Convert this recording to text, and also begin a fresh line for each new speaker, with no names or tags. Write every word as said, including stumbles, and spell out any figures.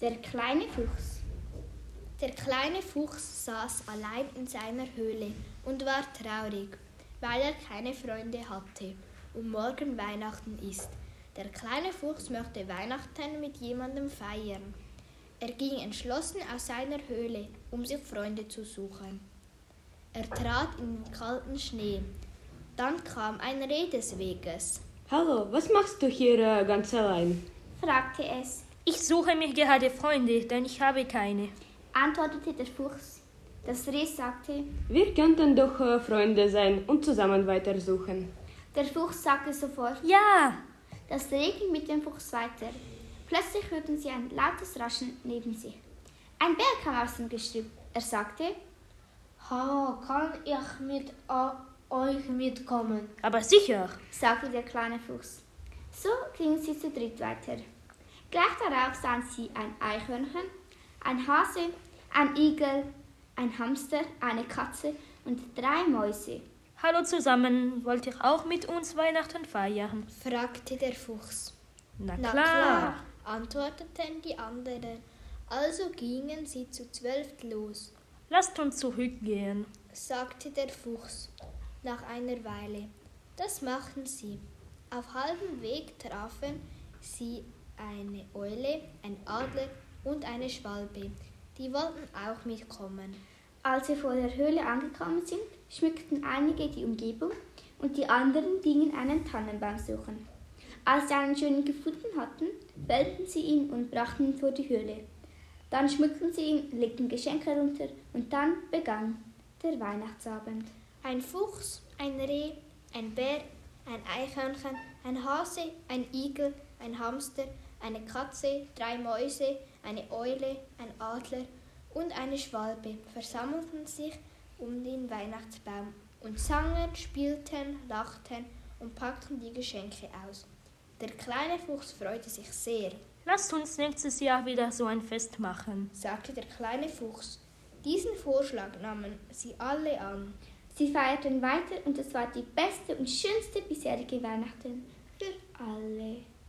Der kleine Fuchs.
Der kleine Fuchs saß allein in seiner Höhle und war traurig, weil er keine Freunde hatte und morgen Weihnachten ist. Der kleine Fuchs möchte Weihnachten mit jemandem feiern. Er ging entschlossen aus seiner Höhle, um sich Freunde zu suchen. Er trat in den kalten Schnee. Dann kam ein Reh des Weges.
Hallo, was machst du hier äh, ganz allein?
Fragte es.
Ich suche mir gerade Freunde, denn ich habe keine.
Antwortete der Fuchs. Das Reh sagte,
Wir könnten doch äh, Freunde sein und zusammen weitersuchen.
Der Fuchs sagte sofort,
Ja!
das Reh ging mit dem Fuchs weiter. Plötzlich hörten sie ein lautes Raschen neben sich. Ein Bär kam aus dem Gestrüpp. Er sagte,
Ha, kann ich mit äh, euch mitkommen?
Aber sicher!
sagte der kleine Fuchs. So gingen sie zu dritt weiter. Gleich darauf sahen sie ein Eichhörnchen, ein Hase, ein Igel, ein Hamster, eine Katze und drei Mäuse.
Hallo zusammen, wollt ihr auch mit uns Weihnachten feiern?
fragte der Fuchs.
Na
Na
klar!
klar, antworteten die anderen. Also gingen sie zu zwölf los,
Lasst uns zurückgehen.
sagte der Fuchs nach einer Weile. Das machten sie. Auf halbem Weg trafen sie eine Eule, ein Adler und eine Schwalbe. Die wollten auch mitkommen.
Als sie vor der Höhle angekommen sind, schmückten einige die Umgebung und die anderen gingen einen Tannenbaum suchen. Als sie einen schönen gefunden hatten, fällten sie ihn und brachten ihn vor die Höhle. Dann schmückten sie ihn, legten Geschenke herunter und dann begann der Weihnachtsabend.
Ein Fuchs, ein Reh, ein Bär, ein Eichhörnchen, ein Hase, ein Igel, ein Hamster, eine Katze, drei Mäuse, eine Eule, ein Adler und eine Schwalbe versammelten sich um den Weihnachtsbaum und sangen, spielten, lachten und packten die Geschenke aus. Der kleine Fuchs freute sich sehr,
Lasst uns nächstes Jahr wieder so ein Fest machen.
sagte der kleine Fuchs. Diesen Vorschlag nahmen sie alle an.
Sie feierten weiter und es war die beste und schönste bisherige Weihnachten für alle.